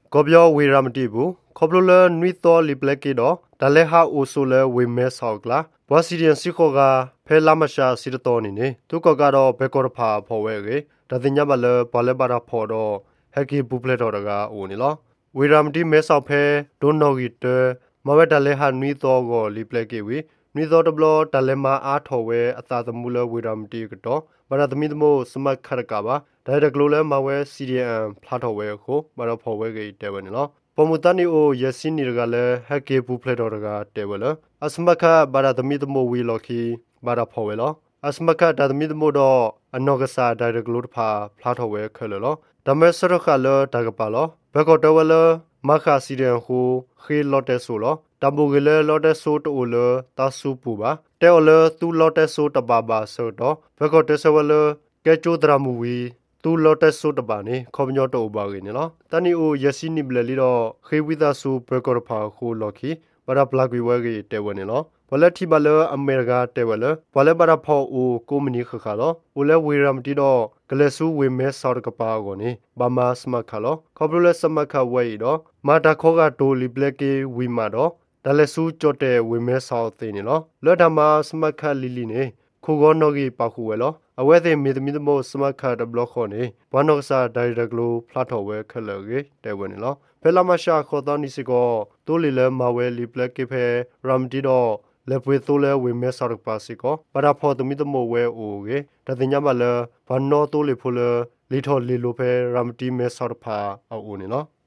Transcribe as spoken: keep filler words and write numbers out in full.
ကောပြောဝေရမတိဘူးခေါပလိုလနွီတော်လီပလက်ကေတော့ဒါလဲဟာအိုဆိုလဲဝေမဲဆောက်ကလာဘွာစီဒီယန်စီခိုကဖဲလာမရှာစီတော်နေနေသူကကတော့ဘဲကောဖာဖော်ဝဲကေဒါတင်ညမလဲဘာလဲပါတာဖော်တော့ဟက်ကီပူပလက်တော်တကအိုနေလောဝေရမတိမဲဆောက်ဖဲဒွန်နော်ဂီတဲမဝဲဒါလဲဟာနွီတော်ကိုလီပလက်ကေဝီနွီတော်တဘလဒါလဲမအားထော်ဝဲအသာသမူလဝေရမတိကတော့ဘာသာသမီးသမို့စမတ်ခရကပါဒါတကလိုလဲမဝဲ စီ ဒီ အမ် ဖလာထော်ဝဲကိုဘာတော့ဖော်ဝဲကေတဲဝဲနေလောပမူတနီအိုယစီနီရကလည်းဟက်ကေပူဖလက်တော်ကတဲဝဲလအစမခဘာသာသမီးသမို့ဝီလော်ခီဘာတော့ဖော်ဝဲလောအစမခဒါသမီးသမို့တော့အနောက်ကစားဒါတကလိုတဖာဖလာထော်ဝဲခဲလောဒါမဲဆရခလဒါကပါလောဘကောတဝဲလမခါစီရန်ဟူခေလော်တဲဆိုလောတဘူကလေးလော်တဲဆိုတိုလတာဆူပူပါတဲော်လသူလော်တဲဆိုတပါပါဆိုတော့ဘကောတဲဆဝလကဲချိုဒရာမူဝီသူလော်တက်ဆုတပါနေခေါပညောတော့ဘာကင်းနော်တနီအိုယစီနိဘလလီတော့ခေဝိသဆူဘကောဖာခိုလော်ခီဘာပလကွေဝဲကေတဲဝနေလောဘလက်တီဘလအမေရိကတဲဝလဘလက်ဘာဖောအိုကိုမနီခခါလောဦးလဲဝေရမတီတော့ဂလက်ဆူဝေမဲဆော်ကပါကိုနေဘာမစမခါလောခေါပလစမခဝဲတော့မာတာခောကတိုလီဘလက်ကေဝီမာတော့ဒါလက်ဆူကြော့တဲ့ဝေမဲဆော်သေးနေလောလော်ဒါမစမခလီလီနေခုကောနောဂီပါခုဝဲလောအဝဲသိမီသမီသမို့စမခါဒဘလခေါနေဘာနော့ဆာဒိုင်ရဂလိုဖလာထော်ဝဲခလကေတဲဝဲနေလောဖဲလာမရှာခေါ်တော်နီစီကိုတိုလီလဲမဝဲလီပလက်ကေဖဲရမ်တီတော့လေပွေတိုလဲဝေမဲဆောက်ပါစီကိုဘာသာဖော်သမီသမို့ဝဲအိုကေတတင်ညမလဲဘာနောတိုလီဖိုလလီထော်လီလိုဖဲရမ်တီမဲဆောက်ဖာအိုနေလော